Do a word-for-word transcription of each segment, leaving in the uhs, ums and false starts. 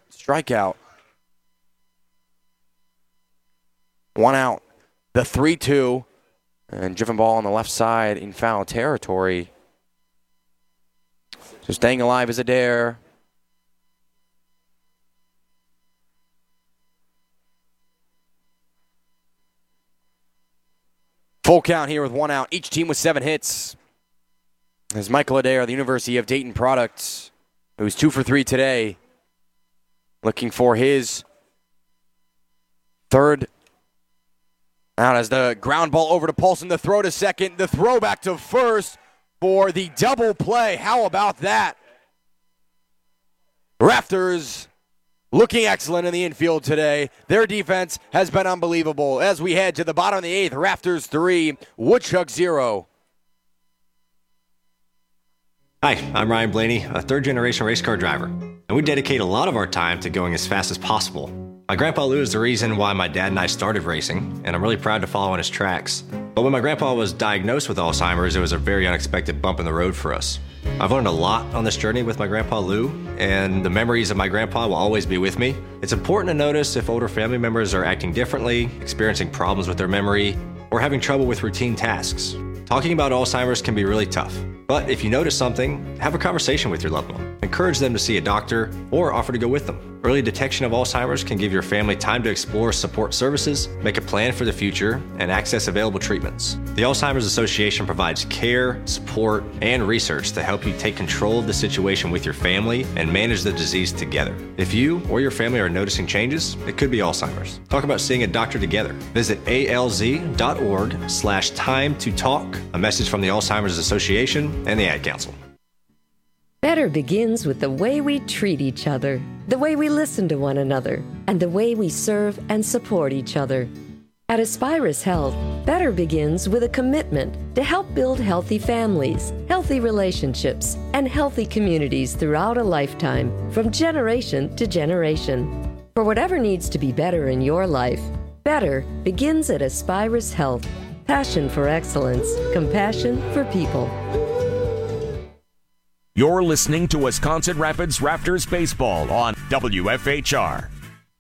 strikeout. One out. The three two. And driven ball on the left side in foul territory. So staying alive is Adair. Full count here with one out. Each team with seven hits. As Michael Adair, the University of Dayton product, who's two for three today, looking for his third out as the ground ball over to Paulson. The throw to second. The throw back to first for the double play. How about that? Raptors looking excellent in the infield today. Their defense has been unbelievable. As we head to the bottom of the eighth, Raptors three, Woodchuck zero. Hi, I'm Ryan Blaney, a third-generation race car driver, and we dedicate a lot of our time to going as fast as possible. My grandpa Lou is the reason why my dad and I started racing, and I'm really proud to follow in his tracks. But when my grandpa was diagnosed with Alzheimer's, it was a very unexpected bump in the road for us. I've learned a lot on this journey with my grandpa Lou, and the memories of my grandpa will always be with me. It's important to notice if older family members are acting differently, experiencing problems with their memory, or having trouble with routine tasks. Talking about Alzheimer's can be really tough, but if you notice something, have a conversation with your loved one. Encourage them to see a doctor or offer to go with them. Early detection of Alzheimer's can give your family time to explore support services, make a plan for the future, and access available treatments. The Alzheimer's Association provides care, support, and research to help you take control of the situation with your family and manage the disease together. If you or your family are noticing changes, it could be Alzheimer's. Talk about seeing a doctor together. Visit alz.org slash time to talk. A message from the Alzheimer's Association and the Ad Council. Better begins with the way we treat each other, the way we listen to one another, and the way we serve and support each other. At Aspirus Health, better begins with a commitment to help build healthy families, healthy relationships, and healthy communities throughout a lifetime, from generation to generation. For whatever needs to be better in your life, better begins at Aspirus Health. Passion for excellence, compassion for people. You're listening to Wisconsin Rapids Raptors Baseball on W F H R.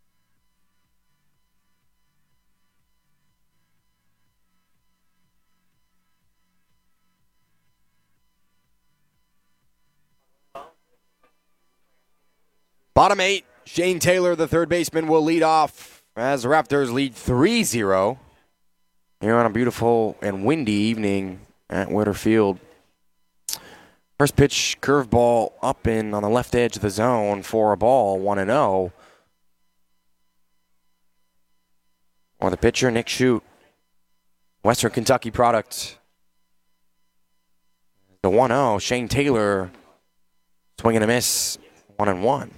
Bottom eight, Shane Taylor, the third baseman, will lead off as the Raptors lead three zero here on a beautiful and windy evening at Witter Field. First pitch, curveball up in on the left edge of the zone for a ball, one and oh. Or the pitcher, Nick Shute, Western Kentucky product. The one oh, Shane Taylor, swing and a miss, one and one.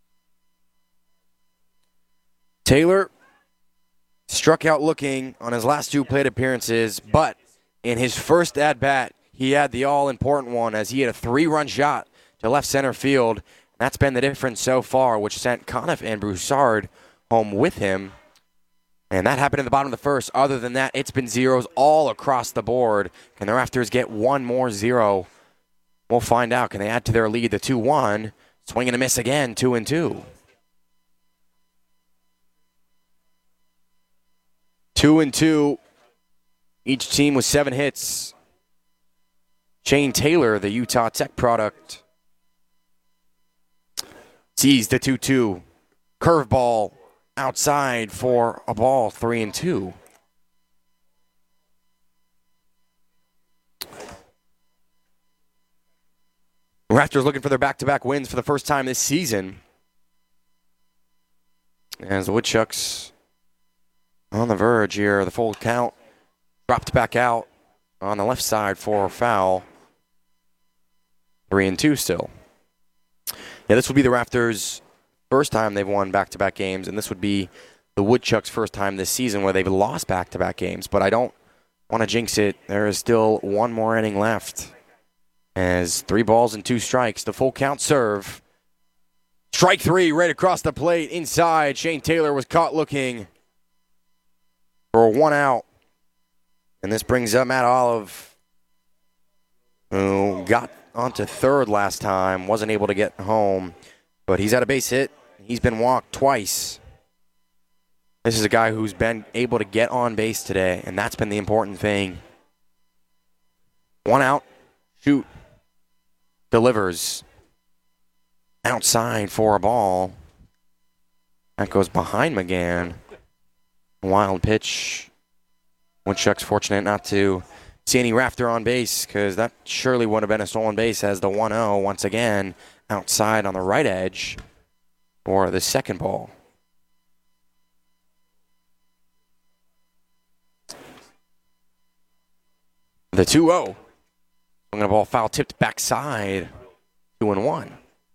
Taylor struck out looking on his last two plate appearances, but in his first at-bat, he had the all-important one as he had a three-run shot to left center field. That's been the difference so far, which sent Conniff and Broussard home with him. And that happened in the bottom of the first. Other than that, it's been zeros all across the board. Can the Raptors get one more zero? We'll find out. Can they add to their lead? The two one. Swing and a miss again, two and two. Two and two. Each team with seven hits. Shane Taylor, the Utah Tech product, sees the two two. Curveball outside for a ball, three and two. Raptors looking for their back-to-back wins for the first time this season. As the Woodchucks on the verge here, the full count dropped back out on the left side for a foul. Three and two still. Yeah, this would be the Raptors' first time they've won back-to-back games, and this would be the Woodchucks' first time this season where they've lost back-to-back games. But I don't want to jinx it. There is still one more inning left. As three balls and two strikes, the full count serve. Strike three right across the plate inside. Shane Taylor was caught looking for one out. And this brings up Matt Olive, who got onto third last time, wasn't able to get home, but he's had a base hit. He's been walked twice. This is a guy who's been able to get on base today, and that's been the important thing. One out, shoot, delivers. Outside for a ball. That goes behind McGann. Wild pitch. Woodchuck's fortunate not to see any Rafter on base because that surely would have been a stolen base as the one oh once again outside on the right edge for the second ball. The two oh. I'm going to ball foul tipped backside. Two and one.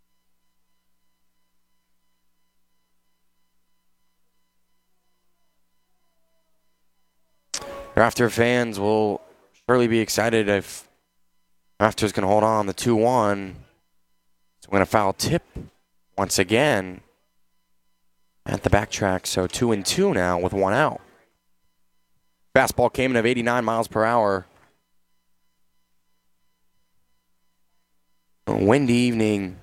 Rafter fans will surely be excited if Rafter's going to hold on the two one. So we're going to foul tip once again at the backtrack. So two and two now with one out. Fastball came in at eighty-nine miles per hour. A windy evening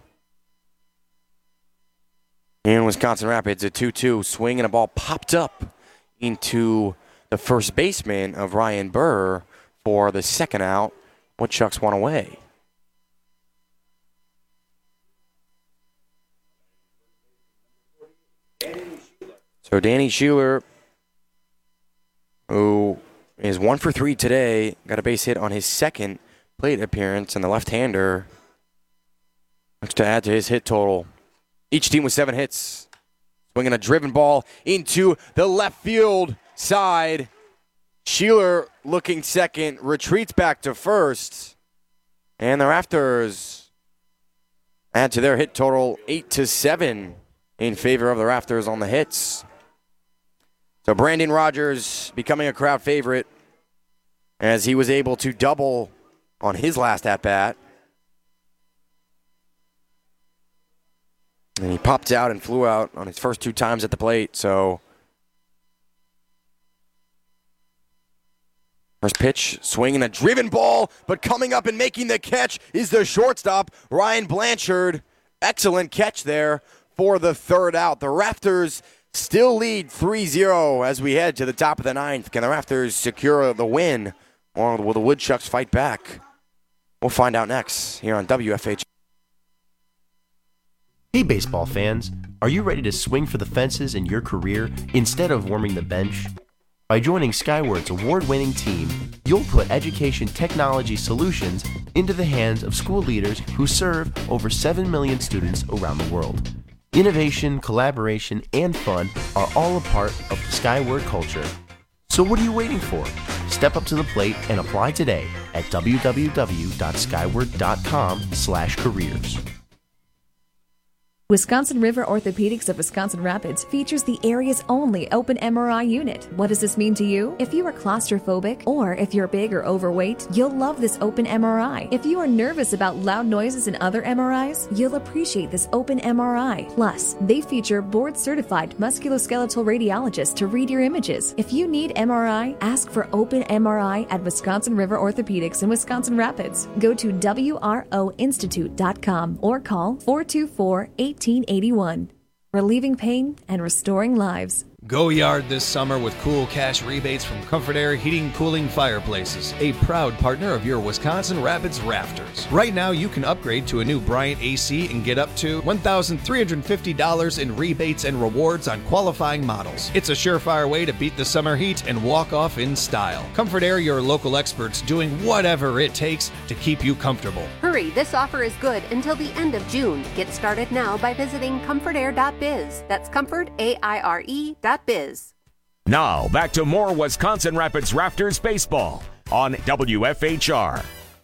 in Wisconsin Rapids. A two two swing and a ball popped up into the first baseman of Ryan Burr for the second out. Woodchucks one away. So Danny Schuler, who is one for three today, got a base hit on his second plate appearance, and the left-hander looks to add to his hit total. Each team with seven hits. Swinging a driven ball into the left field side. Sheeler looking second, retreats back to first. And the Rafters add to their hit total eight to seven in favor of the Rafters on the hits. So Brandon Rogers becoming a crowd favorite as he was able to double on his last at-bat. And he popped out and flew out on his first two times at the plate, so first pitch, swinging a driven ball, but coming up and making the catch is the shortstop, Ryan Blanchard. Excellent catch there for the third out. The Rafters still lead three zero as we head to the top of the ninth. Can the Rafters secure the win, or will the Woodchucks fight back? We'll find out next here on W F H. Hey baseball fans, are you ready to swing for the fences in your career instead of warming the bench? By joining Skyward's award-winning team, you'll put education technology solutions into the hands of school leaders who serve over seven million students around the world. Innovation, collaboration, and fun are all a part of the Skyward culture. So what are you waiting for? Step up to the plate and apply today at w w w dot skyward dot com slash careers. Wisconsin River Orthopedics of Wisconsin Rapids features the area's only open M R I unit. What does this mean to you? If you are claustrophobic or if you're big or overweight, you'll love this open M R I. If you are nervous about loud noises in other M R Is, you'll appreciate this open M R I. Plus, they feature board-certified musculoskeletal radiologists to read your images. If you need M R I, ask for open M R I at Wisconsin River Orthopedics in Wisconsin Rapids. Go to w r o institute dot com or call four two four, eight eighteen eighty-one. Relieving pain and restoring lives. Go yard this summer with cool cash rebates from Comfort Air Heating Cooling Fireplaces, a proud partner of your Wisconsin Rapids Rafters. Right now, you can upgrade to a new Bryant A C and get up to one thousand three hundred fifty dollars in rebates and rewards on qualifying models. It's a surefire way to beat the summer heat and walk off in style. Comfort Air, your local experts doing whatever it takes to keep you comfortable. Hurry, this offer is good until the end of June. Get started now by visiting comfort air dot biz. That's comfort, A I R E dot biz. Now, back to more Wisconsin Rapids Rafters baseball on W F H R.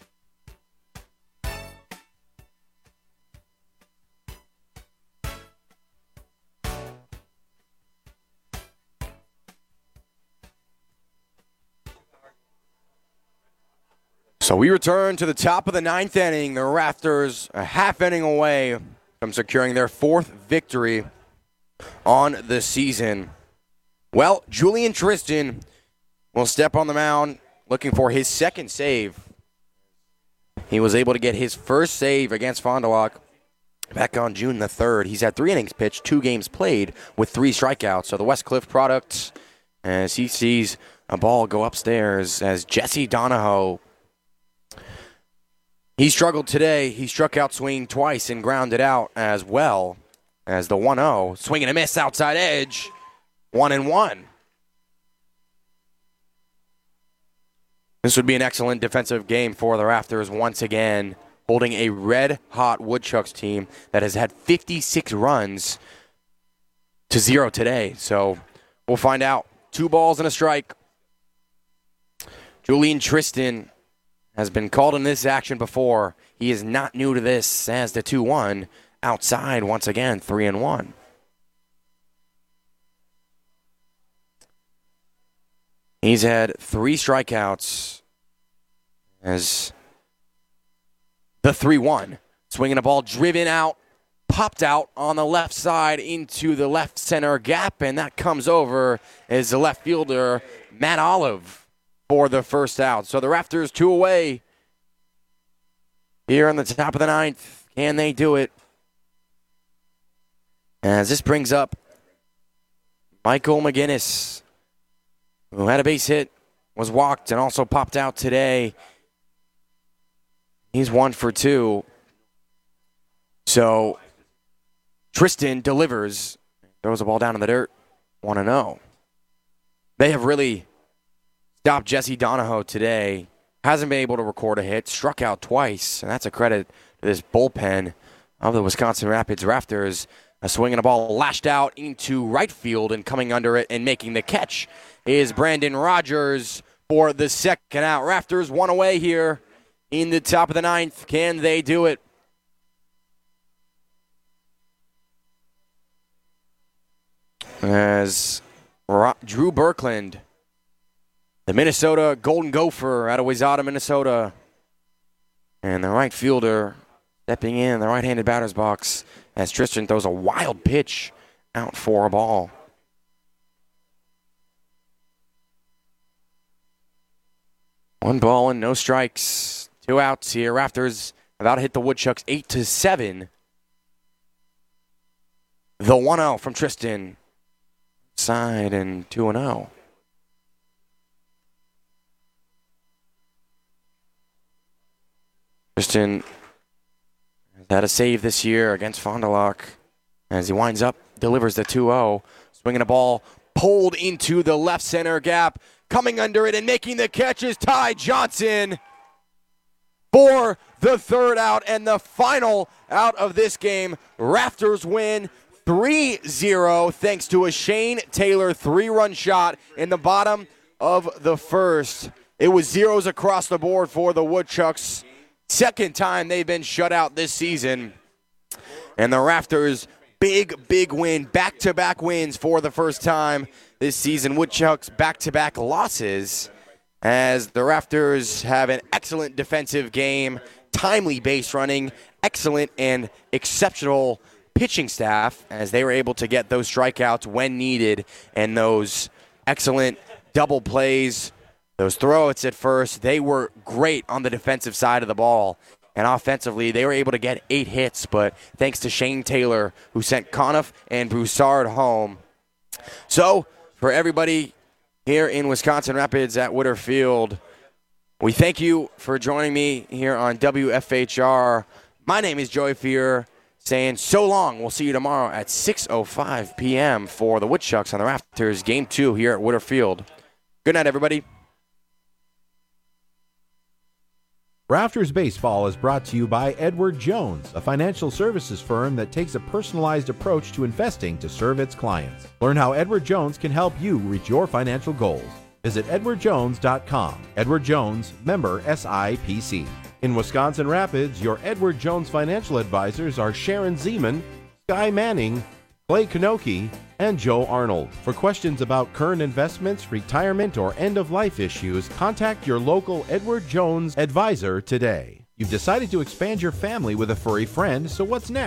So we return to the top of the ninth inning. The Rafters a half inning away from securing their fourth victory on the season. Well, Julian Tristan will step on the mound looking for his second save. He was able to get his first save against Fond du Lac back on June the third. He's had three innings pitched, two games played with three strikeouts. So the Westcliff product, as he sees a ball go upstairs, as Jesse Donahoe, he struggled today. He struck out swinging twice and grounded out as well as the one oh. Swing and a miss outside edge, one and one. This would be an excellent defensive game for the Rafters once again, holding a red-hot Woodchucks team that has had fifty-six runs to zero today. So we'll find out. Two balls and a strike. Julian Tristan has been called in this action before. He is not new to this as the two one outside once again, three and one. He's had three strikeouts as the three one. Swinging a ball driven out, popped out on the left side into the left center gap, and that comes over as the left fielder, Matt Olive, for the first out. So the Rafters two away here on the top of the ninth. Can they do it? As this brings up Michael McGinnis, who had a base hit, was walked, and also popped out today. He's one for two. So Tristan delivers, throws the ball down in the dirt, one and oh. They have really stopped Jesse Donahoe today. Hasn't been able to record a hit, struck out twice, and that's a credit to this bullpen of the Wisconsin Rapids Rafters. A swing and a ball lashed out into right field, and coming under it and making the catch is Brandon Rogers for the second out. Rafters one away here in the top of the ninth. Can they do it? As Drew Birkland, the Minnesota Golden Gopher out of Wayzata, Minnesota, and the right fielder stepping in the right-handed batter's box as Tristan throws a wild pitch out for a ball. One ball and no strikes. Two outs here. Rafters about to hit the Woodchucks eight to seven. The one oh from Tristan. Side and two and oh. Tristan has had a save this year against Fond du Lac as he winds up, delivers the two oh. Swinging a ball pulled into the left center gap. Coming under it and making the catch is Ty Johnson for the third out and the final out of this game. Rafters win three zero thanks to a Shane Taylor three-run shot in the bottom of the first. It was zeros across the board for the Woodchucks. Second time they've been shut out this season. And the Rafters, big, big win. Back-to-back wins for the first time this season. Woodchucks back-to-back losses as the Rafters have an excellent defensive game, timely base running, excellent and exceptional pitching staff as they were able to get those strikeouts when needed and those excellent double plays, those throwouts at first. They were great on the defensive side of the ball. And offensively, they were able to get eight hits, but thanks to Shane Taylor, who sent Conniff and Broussard home. So, for everybody here in Wisconsin Rapids at Witter Field, we thank you for joining me here on W F H R. My name is Joey Fear, saying so long. We'll see you tomorrow at six oh five p.m. for the Woodchucks on the Rafters Game two here at Witter Field. Good night, everybody. Rafters Baseball is brought to you by Edward Jones, a financial services firm that takes a personalized approach to investing to serve its clients. Learn how Edward Jones can help you reach your financial goals. Visit edward jones dot com. Edward Jones, member S I P C. In Wisconsin Rapids, your Edward Jones financial advisors are Sharon Zeman, Sky Manning, Clay Kanoki, and Joe Arnold. For questions about current investments, retirement, or end-of-life issues, contact your local Edward Jones advisor today. You've decided to expand your family with a furry friend, so what's next? Do you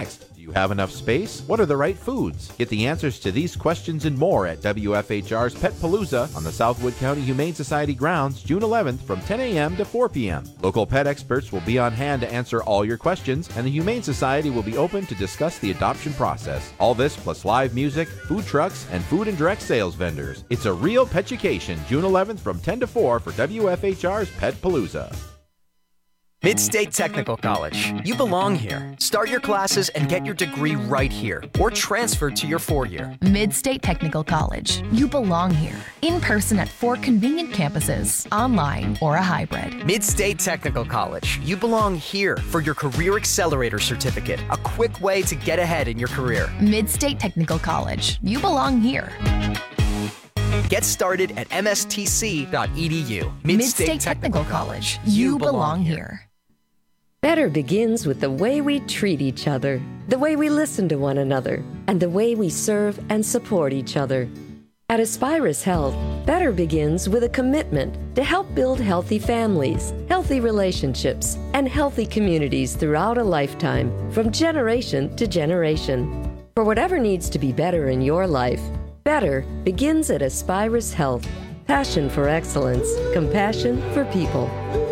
you have enough space? What are the right foods? Get the answers to these questions and more at W F H R's Pet Palooza on the Southwood County Humane Society grounds June eleventh from ten a.m. to four p.m. Local pet experts will be on hand to answer all your questions, and the Humane Society will be open to discuss the adoption process. All this plus live music, food trucks, and food and direct sales vendors. It's a real petucation, June eleventh from ten to four for W F H R's Pet Palooza. Midstate Technical College. You belong here. Start your classes and get your degree right here, or transfer to your four-year. Midstate Technical College. You belong here. In person at four convenient campuses, online or a hybrid. Midstate Technical College. You belong here for your Career Accelerator Certificate, a quick way to get ahead in your career. Midstate Technical College. You belong here. Get started at m s t c dot e d u. Midstate, Midstate Technical College. You belong here. Better begins with the way we treat each other, the way we listen to one another, and the way we serve and support each other. At Aspirus Health, better begins with a commitment to help build healthy families, healthy relationships, and healthy communities throughout a lifetime, from generation to generation. For whatever needs to be better in your life, better begins at Aspirus Health. Passion for excellence, compassion for people.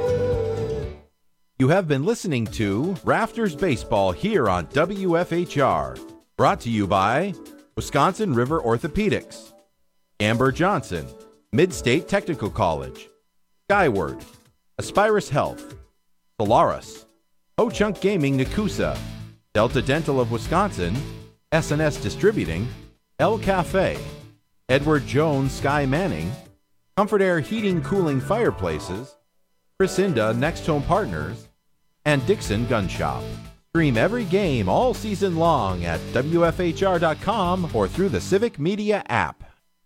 You have been listening to Rafters Baseball here on W F H R. Brought to you by Wisconsin River Orthopedics, Amber Johnson, Midstate Technical College, Skyward, Aspirus Health, Solaris, Ho-Chunk Gaming Nakusa, Delta Dental of Wisconsin, S and S Distributing, El Cafe, Edward Jones Sky Manning, Comfort Air Heating Cooling Fireplaces, Chris Inda Next Home Partners, and Dixon Gun Shop. Stream every game all season long at W F H R dot com or through the Civic Media app.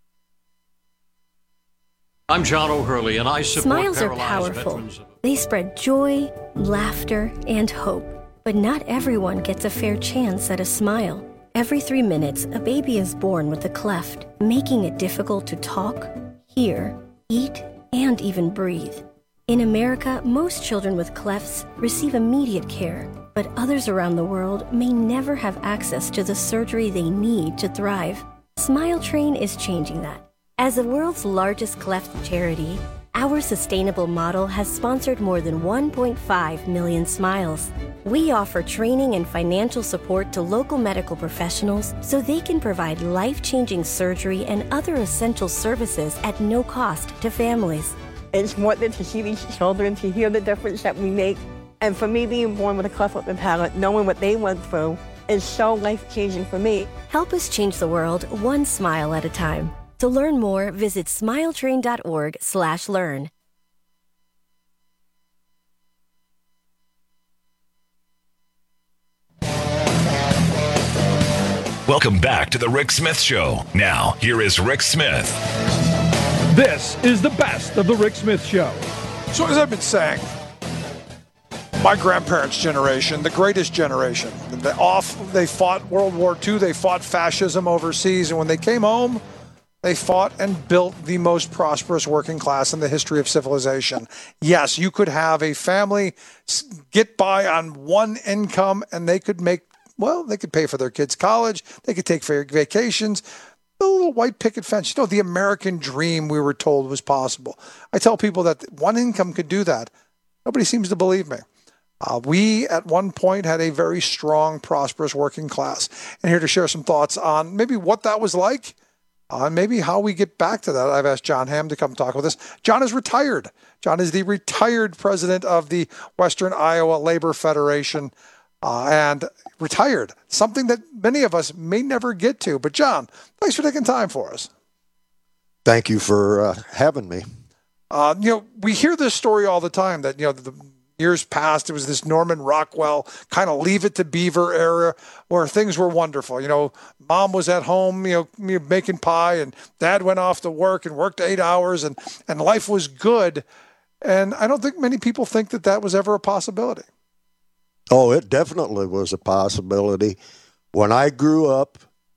I'm John O'Hurley, and I support Smiles are powerful. They spread joy, laughter, and hope. But not everyone gets a fair chance at a smile. Every three minutes, a baby is born with a cleft, making it difficult to talk, hear, eat, and even breathe. In America, most children with clefts receive immediate care, but others around the world may never have access to the surgery they need to thrive. Smile Train is changing that. As the world's largest cleft charity, our sustainable model has sponsored more than one point five million smiles. We offer training and financial support to local medical professionals so they can provide life-changing surgery and other essential services at no cost to families. It's more than to see these children, to hear the difference that we make. And for me, being born with a cleft lip and palate, knowing what they went through, is so life-changing for me. Help us change the world one smile at a time. To learn more, visit smiletrain.org slash learn. Welcome back to the Rick Smith Show. Now, here is Rick Smith. This is the best of the Rick Smith Show. So as I've been saying, my grandparents' generation, the greatest generation, they, off, they fought World War Two, they fought fascism overseas, and when they came home, they fought and built the most prosperous working class in the history of civilization. Yes, you could have a family get by on one income, and they could make, well, they could pay for their kids' college, they could take vacations, a little white picket fence. You know, the American dream, we were told, was possible. I tell people that one income could do that. Nobody seems to believe me. Uh, we, at one point, had a very strong, prosperous working class. And here to share some thoughts on maybe what that was like, uh, and maybe how we get back to that, I've asked John Hamm to come talk with us. John is retired. John is the retired president of the Western Iowa Labor Federation. Uh, and retired, something that many of us may never get to. But John, thanks for taking time for us. Thank you for uh, having me. Uh, you know, we hear this story all the time that, you know, the years past, it was this Norman Rockwell kind of Leave It to Beaver era where things were wonderful. You know, mom was at home, you know, making pie, and dad went off to work and worked eight hours and, and life was good. And I don't think many people think that that was ever a possibility. Oh, it definitely was a possibility. When I grew up,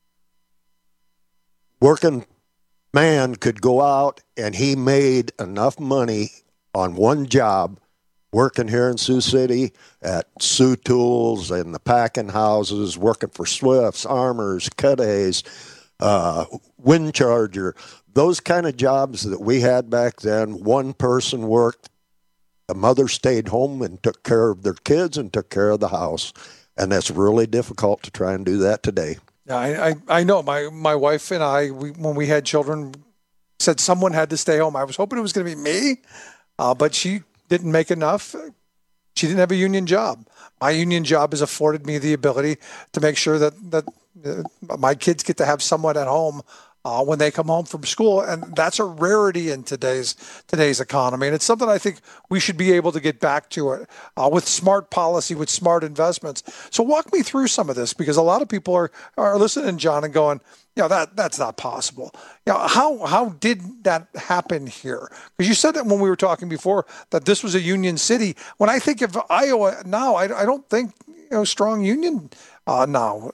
working man could go out and he made enough money on one job working here in Sioux City at Sioux Tools and the packing houses, working for Swifts, Armors, Cut-A's, uh, Wind Charger, those kind of jobs that we had back then. One person worked, a mother stayed home and took care of their kids and took care of the house. And that's really difficult to try and do that today. Yeah, I, I, I know. My my wife and I, we, when we had children, said someone had to stay home. I was hoping it was going to be me, uh, but she didn't make enough. She didn't have a union job. My union job has afforded me the ability to make sure that, that uh, my kids get to have someone at home Uh, when they come home from school, and that's a rarity in today's today's economy, and it's something I think we should be able to get back to it uh, with smart policy, with smart investments. So walk me through some of this, because a lot of people are are listening, John, and going, you know, that that's not possible. You know, how how did that happen here? Because you said that when we were talking before that this was a union city. When I think of Iowa now, I, I don't think you know strong union uh, now.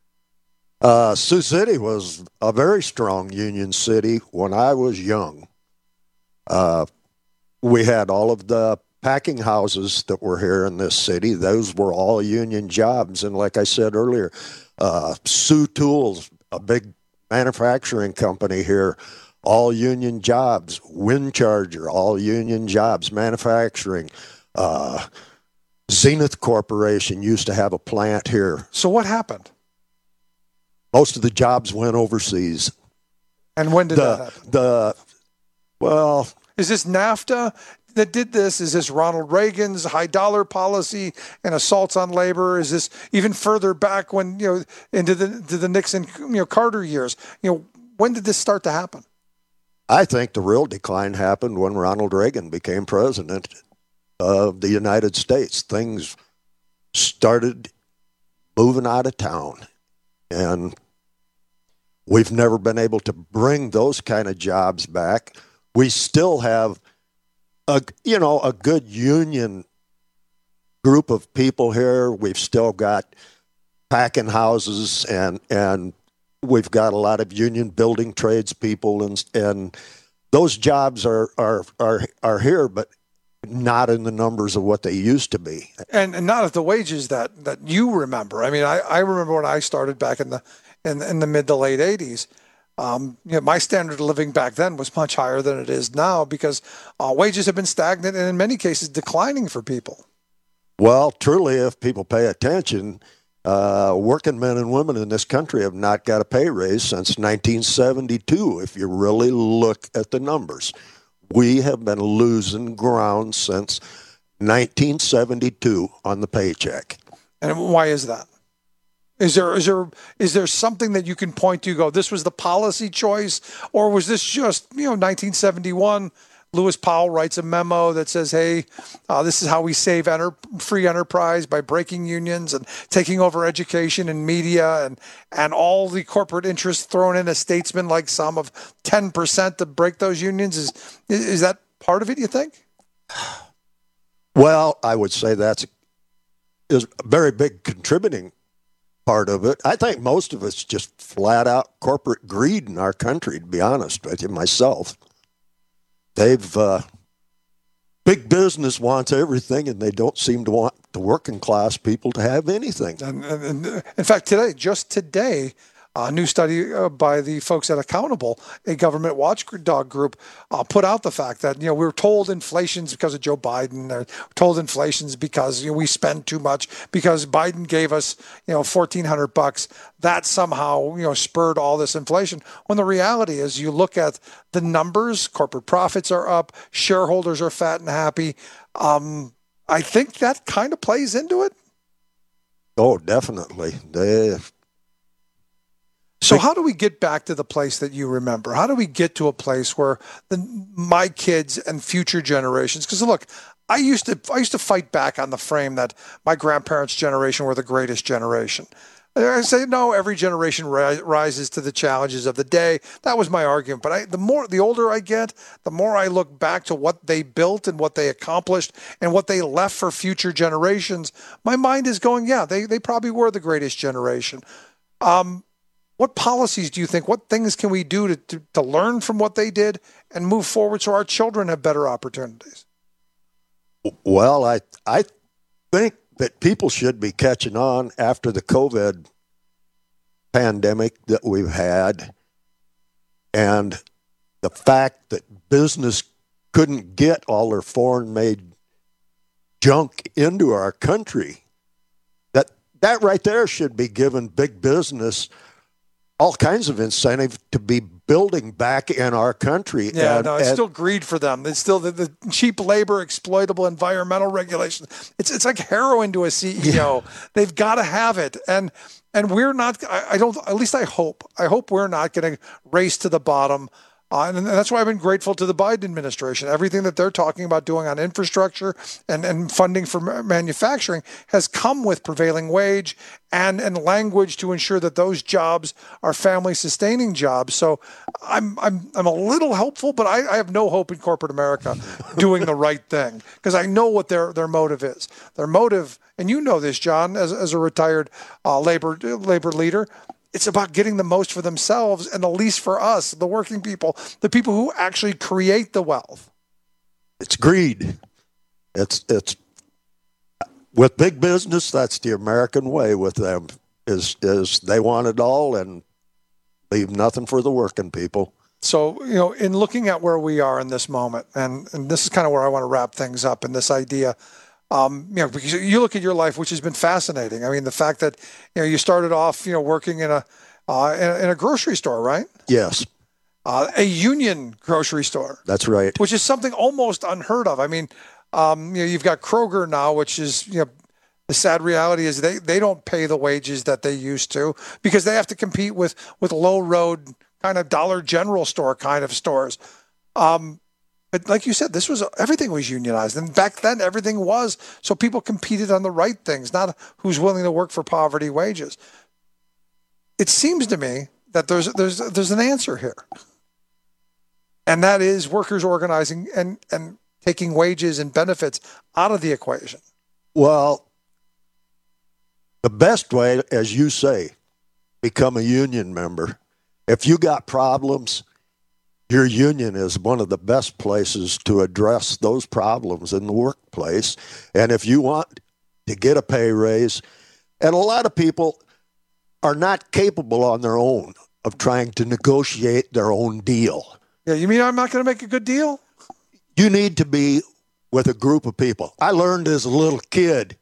Uh, Sioux City was a very strong union city when I was young. Uh, we had all of the packing houses that were here in this city. Those were all union jobs. And like I said earlier, uh, Sioux Tools, a big manufacturing company here, all union jobs. Wind Charger, all union jobs, manufacturing. Uh, Zenith Corporation used to have a plant here. So what happened? Most of the jobs went overseas. And when did the, that happen? The, well... Is this NAFTA that did this? Is this Ronald Reagan's high dollar policy and assaults on labor? Is this even further back when, you know, into the, to the Nixon, you know, Carter years? You know, when did this start to happen? I think the real decline happened when Ronald Reagan became president of the United States. Things started moving out of town. And we've never been able to bring those kind of jobs back. We still have a, you know, a good union group of people here. We've still got packing houses, and and we've got a lot of union building tradespeople, and and those jobs are are are are here, but not in the numbers of what they used to be. And, and not at the wages that, that you remember. I mean, I, I remember when I started back in the in, in the mid to late eighties. Um, you know, my standard of living back then was much higher than it is now, because uh, wages have been stagnant and in many cases declining for people. Well, truly, if people pay attention, uh, working men and women in this country have not got a pay raise since nineteen seventy-two, if you really look at the numbers. We have been losing ground since nineteen seventy-two on the paycheck. And why is that? Is there is there is there something that you can point to, go, this was the policy choice, or was this just, you know, nineteen seventy-one, Lewis Powell writes a memo that says, hey, uh, this is how we save enter- free enterprise by breaking unions and taking over education and media, and, and all the corporate interests thrown in, a statesman-like sum of ten percent to break those unions? Is, is that part of it, you think? Well, I would say that's is a very big contributing part of it. I think most of it's just flat-out corporate greed in our country, to be honest with you, myself. They've, uh, big business wants everything, and they don't seem to want the working class people to have anything. And, and, and in fact, today, just today, a new study uh, by the folks at Accountable, a government watchdog group, uh, put out the fact that, you know, we were told inflation's because of Joe Biden, or told inflation's because, you know, we spend too much, because Biden gave us, you know, fourteen hundred bucks. That somehow, you know, spurred all this inflation. When the reality is, you look at the numbers, corporate profits are up, shareholders are fat and happy. Um, I think that kind of plays into it. Oh, definitely. They... So how do we get back to the place that you remember? How do we get to a place where the, my kids and future generations, because look, I used to I used to fight back on the frame that my grandparents' generation were the greatest generation. I say, no, every generation ri- rises to the challenges of the day. That was my argument. But I, the more, the older I get, the more I look back to what they built and what they accomplished and what they left for future generations. My mind is going, yeah, they they probably were the greatest generation. Um, What policies do you think, what things can we do to, to, to learn from what they did and move forward so our children have better opportunities? Well, I I think that people should be catching on after the COVID pandemic that we've had, and the fact that business couldn't get all their foreign-made junk into our country. That that right there should be giving big business all kinds of incentive to be building back in our country. Yeah, and, no, it's and, still greed for them. It's still the, the cheap labor, exploitable environmental regulations. It's it's like heroin to a C E O. Yeah. They've got to have it, and and we're not. I, I don't. At least I hope. I hope we're not going to race to the bottom. Uh, and that's why I've been grateful to the Biden administration. Everything that they're talking about doing on infrastructure and, and funding for manufacturing has come with prevailing wage and, and language to ensure that those jobs are family-sustaining jobs. So I'm I'm I'm a little hopeful, but I, I have no hope in corporate America doing the right thing because I know what their their motive is. Their motive, and you know this, John, as as a retired uh, labor labor leader. It's about getting the most for themselves and the least for us, the working people, the people who actually create the wealth. It's greed. It's it's with big business. That's the American way with them. Is is they want it all and leave nothing for the working people. So, you know, in looking at where we are in this moment, and, and this is kind of where I want to wrap things up in this idea. Um, you know, because you look at your life, which has been fascinating. I mean, the fact that, you know, you started off, you know, working in a, uh, in a, in a grocery store, right? Yes. Uh, a union grocery store. That's right. Which is something almost unheard of. I mean, um, you know, you've got Kroger now, which is, you know, the sad reality is they, they don't pay the wages that they used to because they have to compete with, with low road kind of Dollar General store kind of stores. Um, But like you said, this was everything was unionized, and back then everything was. So people competed on the right things, not who's willing to work for poverty wages. It seems to me that there's there's there's an answer here, and that is workers organizing and and taking wages and benefits out of the equation. Well, the best way, as you say, become a union member. If you got problems, your union is one of the best places to address those problems in the workplace. And if you want to get a pay raise, and a lot of people are not capable on their own of trying to negotiate their own deal. Yeah, you mean I'm not going to make a good deal? You need to be with a group of people. I learned as a little kid,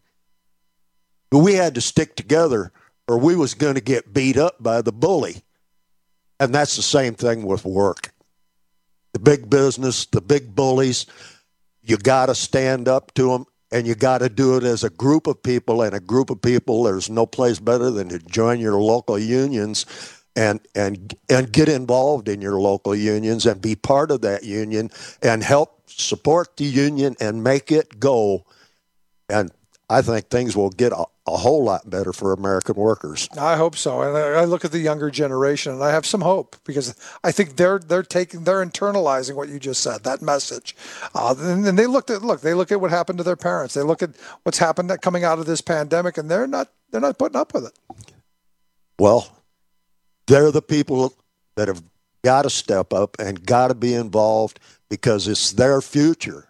we had to stick together or we was going to get beat up by the bully. And that's the same thing with work. The big business, the big bullies, you got to stand up to them, and you got to do it as a group of people. And a group of people, there's no place better than to join your local unions and and and get involved in your local unions and be part of that union and help support the union and make it go. And I think things will get a, a whole lot better for American workers. I hope so. And I look at the younger generation, and I have some hope because I think they're they're taking they're internalizing what you just said, that message. Uh, and, and they looked at look, they look at what happened to their parents. They look at what's happened coming out of this pandemic, and they're not they're not putting up with it. Well, they're the people that have got to step up and got to be involved because it's their future.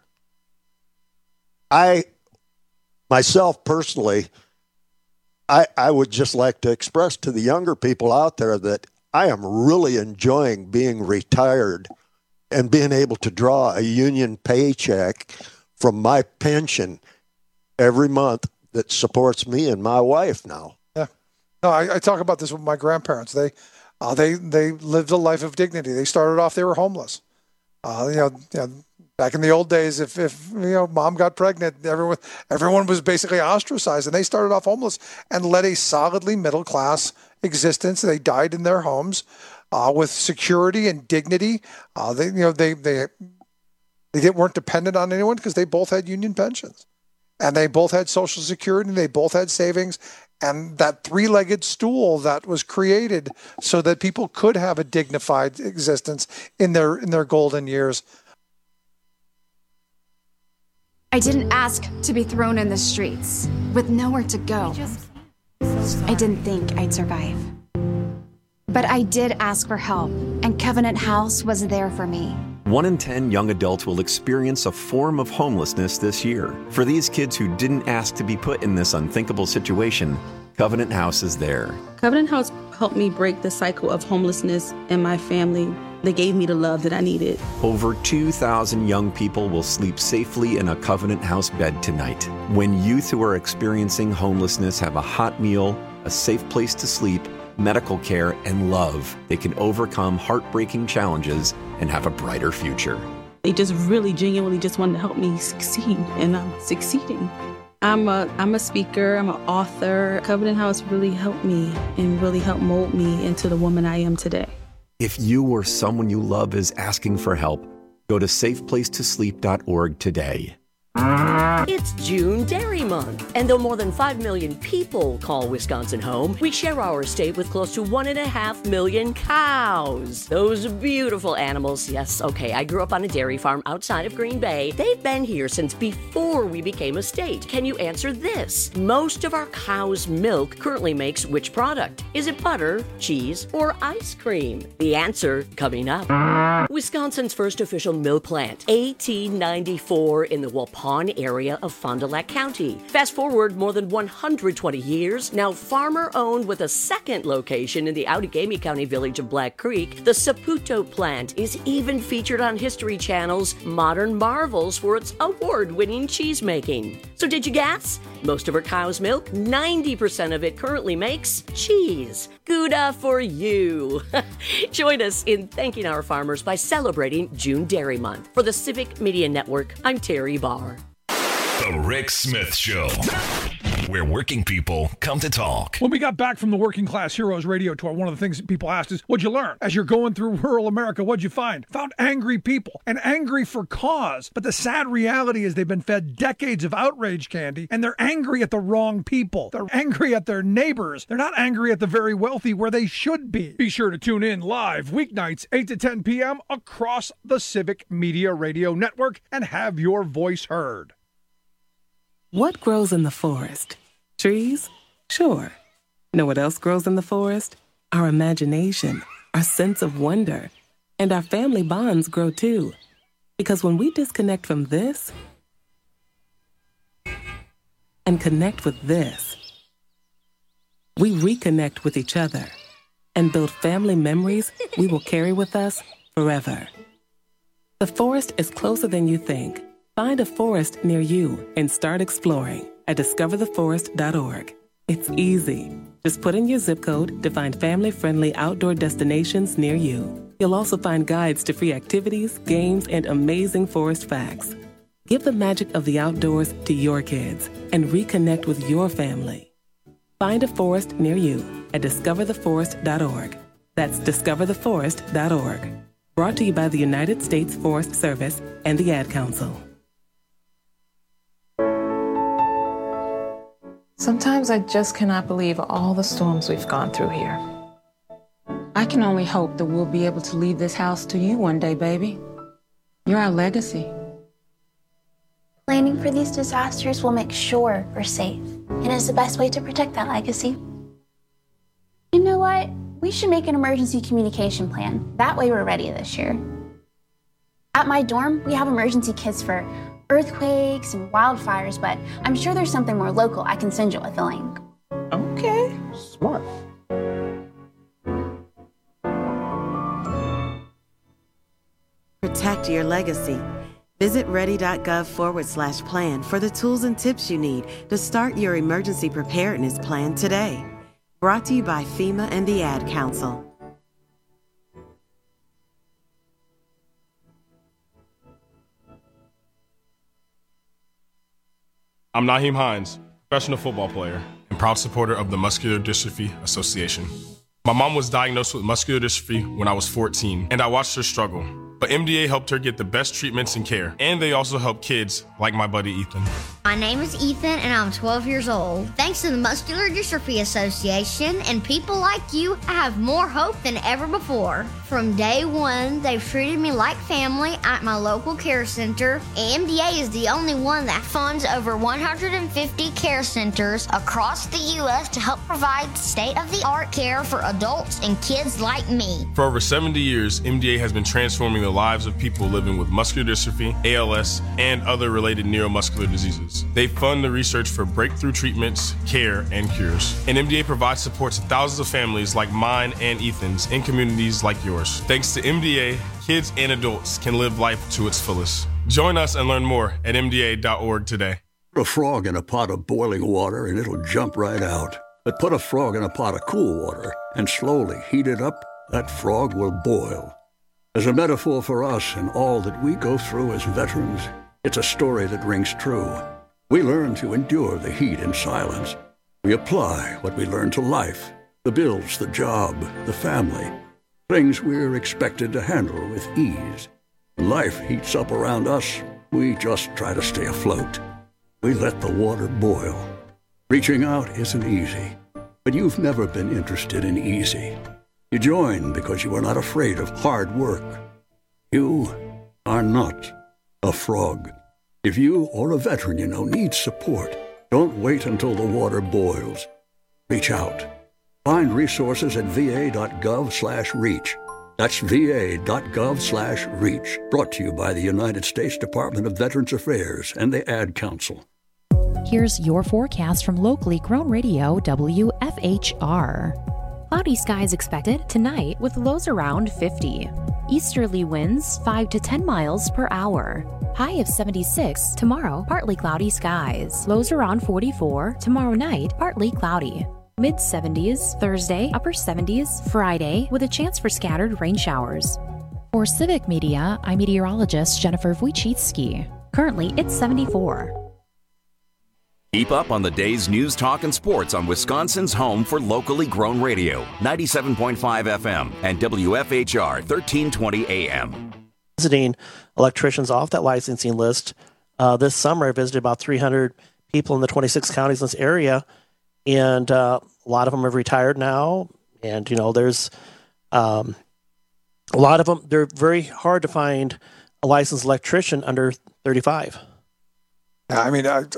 I. Myself personally, I, I would just like to express to the younger people out there that I am really enjoying being retired and being able to draw a union paycheck from my pension every month that supports me and my wife now. Yeah. No, I, I talk about this with my grandparents. They uh, they they lived a life of dignity. They started off, they were homeless. Uh, you know, you know Back in the old days, if, if you know mom got pregnant, everyone everyone was basically ostracized, and they started off homeless and led a solidly middle class existence. They died in their homes uh, with security and dignity. Uh, they you know they they they didn't, weren't dependent on anyone because they both had union pensions, and they both had Social Security, and they both had savings, and that three-legged stool that was created so that people could have a dignified existence in their in their golden years. I didn't ask to be thrown in the streets with nowhere to go. I didn't think I'd survive. But I did ask for help, and Covenant House was there for me. One in ten young adults will experience a form of homelessness this year. For these kids who didn't ask to be put in this unthinkable situation, Covenant House is there. Covenant House helped me break the cycle of homelessness in my family. They gave me the love that I needed. Over two thousand young people will sleep safely in a Covenant House bed tonight. When youth who are experiencing homelessness have a hot meal, a safe place to sleep, medical care, and love, they can overcome heartbreaking challenges and have a brighter future. They just really genuinely just wanted to help me succeed, and I'm succeeding. I'm a, I'm a speaker, I'm an author. Covenant House really helped me and really helped mold me into the woman I am today. If you or someone you love is asking for help, go to safe place to sleep dot org today. It's June Dairy Month, and though more than five million people call Wisconsin home, we share our state with close to one and a half million cows. Those beautiful animals. Yes, okay, I grew up on a dairy farm outside of Green Bay. They've been here since before we became a state. Can you answer this? Most of our cows' milk currently makes which product? Is it butter, cheese, or ice cream? The answer coming up. Wisconsin's first official milk plant, eighteen ninety-four, in the Waupun area of Fond du Lac County. Fast forward more than one hundred twenty years, now farmer-owned with a second location in the Outagamie County village of Black Creek, the Saputo plant is even featured on History Channel's Modern Marvels for its award-winning cheese-making. So did you guess? Most of our cow's milk, ninety percent of it currently makes cheese. Gouda for you. Join us in thanking our farmers by celebrating June Dairy Month. For the Civic Media Network, I'm Terry Barr. The Rick Smith Show, where working people come to talk. When we got back from the Working Class Heroes radio tour, one of the things that people asked is, what'd you learn? As you're going through rural America, what'd you find? Found angry people, and angry for cause. But the sad reality is they've been fed decades of outrage candy, and they're angry at the wrong people. They're angry at their neighbors. They're not angry at the very wealthy where they should be. Be sure to tune in live weeknights, eight to ten p.m. across the Civic Media Radio Network and have your voice heard. What grows in the forest? Trees? Sure. Know what else grows in the forest? Our imagination, our sense of wonder, and our family bonds grow too. Because when we disconnect from this and connect with this, we reconnect with each other and build family memories we will carry with us forever. The forest is closer than you think. Find a forest near you and start exploring at discover the forest dot org. It's easy. Just put in your zip code to find family-friendly outdoor destinations near you. You'll also find guides to free activities, games, and amazing forest facts. Give the magic of the outdoors to your kids and reconnect with your family. Find a forest near you at discover the forest dot org. That's discover the forest dot org. Brought to you by the United States Forest Service and the Ad Council. Sometimes I just cannot believe all the storms we've gone through here. I can only hope that we'll be able to leave this house to you one day, baby. You're our legacy. Planning for these disasters will make sure we're safe, and is the best way to protect that legacy. You know what? We should make an emergency communication plan. That way we're ready this year. At my dorm, we have emergency kits for earthquakes and wildfires, but I'm sure there's something more local I can send you with a link. Okay. Smart. Protect your legacy. Visit ready.gov forward slash plan for the tools and tips you need to start your emergency preparedness plan today. Brought to you by FEMA and the Ad Council. I'm Naheem Hines, professional football player and proud supporter of the Muscular Dystrophy Association. My mom was diagnosed with muscular dystrophy when I was fourteen, and I watched her struggle. But M D A helped her get the best treatments and care, and they also help kids like my buddy Ethan. My name is Ethan, and I'm twelve years old. Thanks to the Muscular Dystrophy Association and people like you, I have more hope than ever before. From day one, they've treated me like family at my local care center. M D A is the only one that funds over one hundred fifty care centers across the U S to help provide state-of-the-art care for adults and kids like me. For over seventy years, M D A has been transforming the lives of people living with muscular dystrophy, A L S, and other related neuromuscular diseases. They fund the research for breakthrough treatments, care, and cures. And M D A provides support to thousands of families like mine and Ethan's in communities like yours. Thanks to M D A, kids and adults can live life to its fullest. Join us and learn more at M D A dot org today. Put a frog in a pot of boiling water and it'll jump right out. But put a frog in a pot of cool water and slowly heat it up, that frog will boil. As a metaphor for us and all that we go through as veterans, it's a story that rings true. We learn to endure the heat in silence. We apply what we learn to life, the bills, the job, the family, things we're expected to handle with ease. When life heats up around us, we just try to stay afloat. We let the water boil. Reaching out isn't easy, but you've never been interested in easy. You join because you are not afraid of hard work. You are not a frog. If you or a veteran you know needs support, don't wait until the water boils. Reach out. Find resources at va.gov slash reach. That's va.gov slash reach. Brought to you by the United States Department of Veterans Affairs and the Ad Council. Here's your forecast from locally grown radio W F H R. Cloudy skies expected tonight with lows around fifty. Easterly winds five to ten miles per hour. High of seventy-six tomorrow, partly cloudy skies. Lows around forty-four. Tomorrow night, partly cloudy. Mid seventies Thursday, upper seventies Friday, with a chance for scattered rain showers. For Civic Media, I'm meteorologist Jennifer Wojcicki. Currently, it's seventy-four. Keep up on the day's news, talk, and sports on Wisconsin's home for locally grown radio, ninety-seven point five F M and W F H R thirteen twenty A M. Visiting electricians off that licensing list. Uh, this summer, I visited about three hundred people in the twenty-six counties in this area, and uh, a lot of them have retired now. And, you know, there's um, a lot of them, they're very hard to find a licensed electrician under thirty-five. Yeah, I mean, I,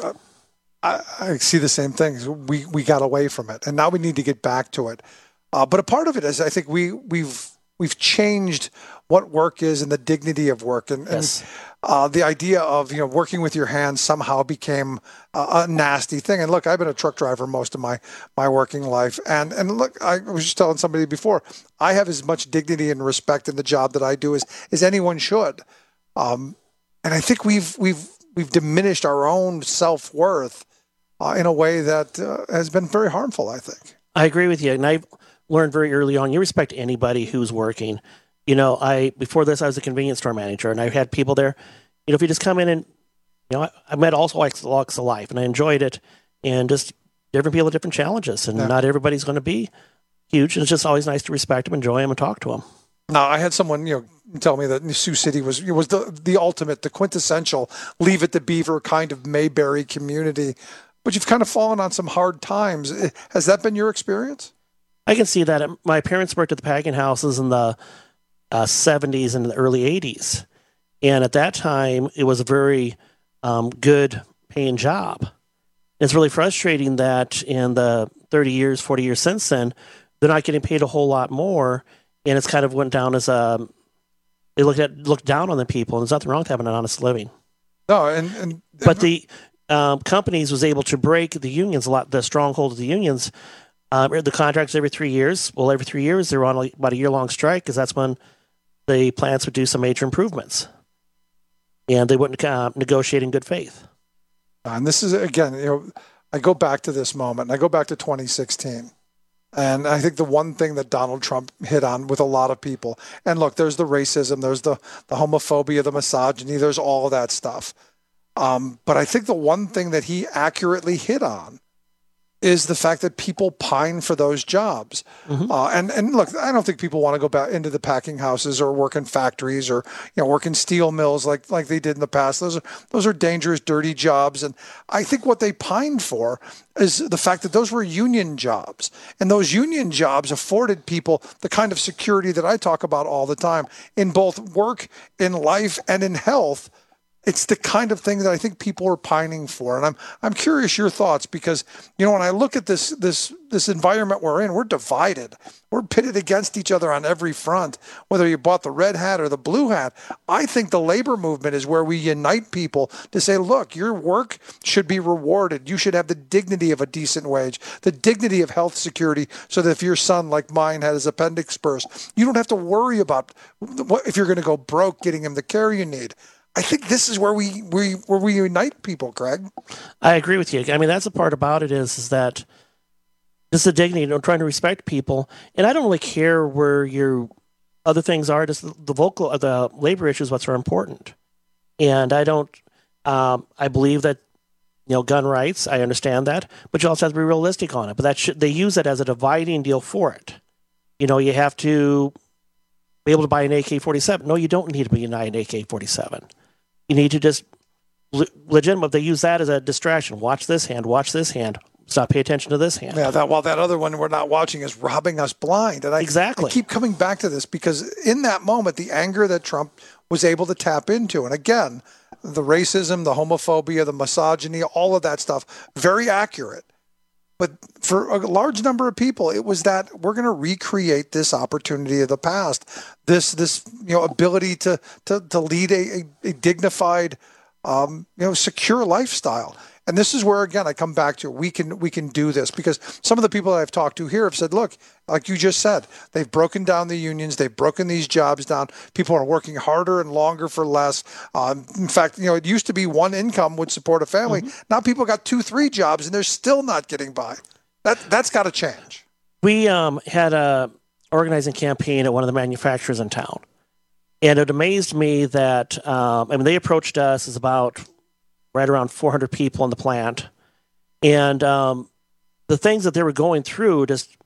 I, I see the same things. We we got away from it, and now we need to get back to it. Uh, but a part of it is, I think we we've we've changed what work is and the dignity of work, and, yes. and uh, the idea of you know working with your hands somehow became a, a nasty thing. And look, I've been a truck driver most of my my working life, and and look, I was just telling somebody before, I have as much dignity and respect in the job that I do as as anyone should, um, and I think we've we've we've diminished our own self-worth uh, in a way that uh, has been very harmful, I think. I agree with you, and I've learned very early on, you respect anybody who's working. You know, I before this, I was a convenience store manager, and I had people there. You know, if you just come in and, you know, I, I met all walks of life, and I enjoyed it, and just different people have different challenges, and yeah. not everybody's going to be huge. And it's just always nice to respect them, enjoy them, and talk to them. Now, I had someone, you know, tell me that Sioux City was was the the ultimate, the quintessential Leave It to Beaver kind of Mayberry community, but you've kind of fallen on some hard times. Has that been your experience? I can see that. My parents worked at the packing houses in the uh, seventies and the early eighties. And at that time, it was a very um, good paying job. It's really frustrating that in the thirty years, forty years since then, they're not getting paid a whole lot more. And it's kind of went down as a, they looked at looked down on the people. And there's nothing wrong with having an honest living. No, and, and but the um, companies was able to break the unions a lot, the stronghold of the unions. Um, the contracts every three years. Well, every three years they were on a, about a year long strike because that's when the plants would do some major improvements, and they wouldn't uh, negotiate in good faith. And this is again, you know, I go back to this moment, and I go back to twenty sixteen, and I think the one thing that Donald Trump hit on with a lot of people, and look, there's the racism, there's the the homophobia, the misogyny, there's all of that stuff. Um, but I think the one thing that he accurately hit on is the fact that people pine for those jobs. Mm-hmm. Uh, and, and look, I don't think people want to go back into the packing houses or work in factories or, you know, work in steel mills like, like they did in the past. Those are, those are dangerous, dirty jobs. And I think what they pined for is the fact that those were union jobs. And those union jobs afforded people the kind of security that I talk about all the time in both work, in life, and in health. It's the kind of thing that I think people are pining for. And I'm I'm curious your thoughts because, you know, when I look at this this this environment we're in, we're divided. We're pitted against each other on every front, whether you bought the red hat or the blue hat. I think the labor movement is where we unite people to say, look, your work should be rewarded. You should have the dignity of a decent wage, the dignity of health security, so that if your son, like mine, had his appendix burst, you don't have to worry about what, if you're going to go broke getting him the care you need. I think this is where we, we where we unite people, Craig. I agree with you. I mean, that's the part about it is, is that just the dignity, you know, trying to respect people. And I don't really care where your other things are. Just the vocal, the labor issues, what's are important. And I don't, um, I believe that, you know, gun rights, I understand that, but you also have to be realistic on it. But that should, they use it as a dividing deal for it. You know, you have to be able to buy an A K forty-seven. No, you don't need to be an A K forty-seven. You need to just le- legitimate. They use that as a distraction. Watch this hand. Watch this hand. Stop. Pay attention to this hand. Yeah. That while that other one we're not watching is robbing us blind. And I, exactly. I keep coming back to this because in that moment, the anger that Trump was able to tap into, and again, the racism, the homophobia, the misogyny, all of that stuff, very accurate. But for a large number of people, it was that we're going to recreate this opportunity of the past, this this you know ability to to to lead a, a, a dignified, um, you know, secure lifestyle. And this is where, again, I come back to we can we can do this because some of the people that I've talked to here have said, look, like you just said, they've broken down the unions, they've broken these jobs down. People are working harder and longer for less. Um, in fact, you know, it used to be one income would support a family. Mm-hmm. Now people got two, three jobs, and they're still not getting by. That that's got to change. We um, had a organizing campaign at one of the manufacturers in town, and it amazed me that um, I mean they approached us as about right around four hundred people in the plant. And um, the things that they were going through, just,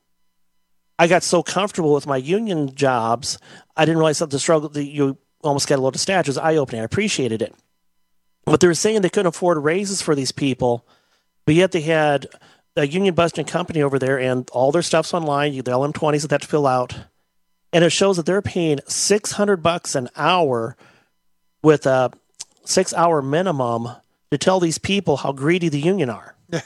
I got so comfortable with my union jobs, I didn't realize that the struggle, that you almost got a load of stats. It was eye-opening. I appreciated it. But they were saying they couldn't afford raises for these people, but yet they had a union busting company over there, and all their stuff's online, the L M twenties that they have to fill out. And it shows that they're paying six hundred bucks an hour with a six-hour minimum to tell these people how greedy the union are. Yeah.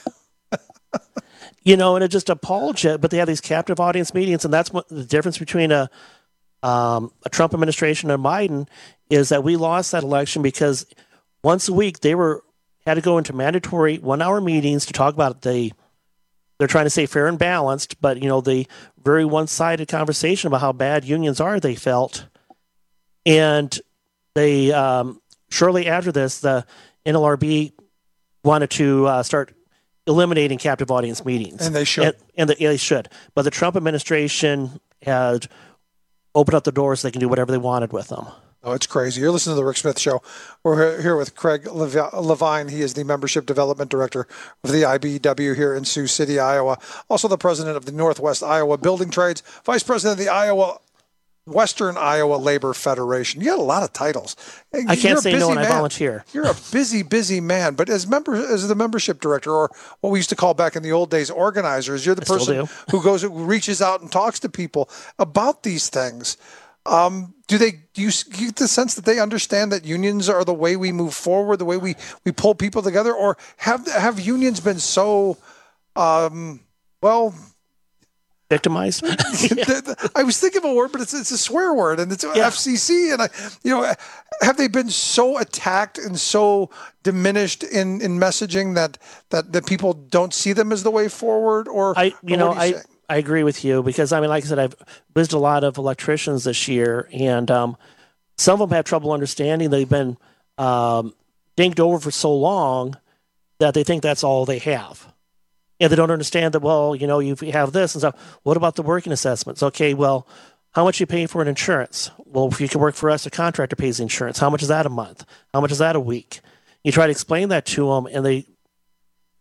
You know, and it just appalled you, but they have these captive audience meetings, and that's what the difference between a um, a Trump administration and Biden is that we lost that election because once a week they were had to go into mandatory one-hour meetings to talk about the they're trying to say fair and balanced, but you know, the very one-sided conversation about how bad unions are, they felt. And they um, shortly after this, the N L R B wanted to uh, start eliminating captive audience meetings. And they should. And, and the, yeah, they should. But the Trump administration had opened up the doors so they can do whatever they wanted with them. Oh, it's crazy. You're listening to The Rick Smith Show. We're here with Craig Levine. He is the Membership Development Director of the I B E W here in Sioux City, Iowa. Also the President of the Northwest Iowa Building Trades, Vice President of the Iowa Western Iowa Labor Federation. You got a lot of titles. I can't say no when I volunteer. You're a busy, busy man. But as member, as the membership director, or what we used to call back in the old days, organizers, you're the I person who goes, who reaches out and talks to people about these things. Um, do they? Do you get the sense that they understand that unions are the way we move forward, the way we, we pull people together, or have have unions been so, um, well? Victimized. I was thinking of a word, but it's it's a swear word, and it's yeah. F C C. And I, you know, have they been so attacked and so diminished in, in messaging that, that that people don't see them as the way forward? Or I, you or know, you I say? I agree with you because I mean, like I said, I've visited a lot of electricians this year, and um, some of them have trouble understanding. They've been um, dinked over for so long that they think that's all they have. And they don't understand that, well, you know, you have this and stuff. What about the working assessments? Okay, well, how much are you paying for an insurance? Well, if you can work for us, a contractor pays the insurance. How much is that a month? How much is that a week? You try to explain that to them, and they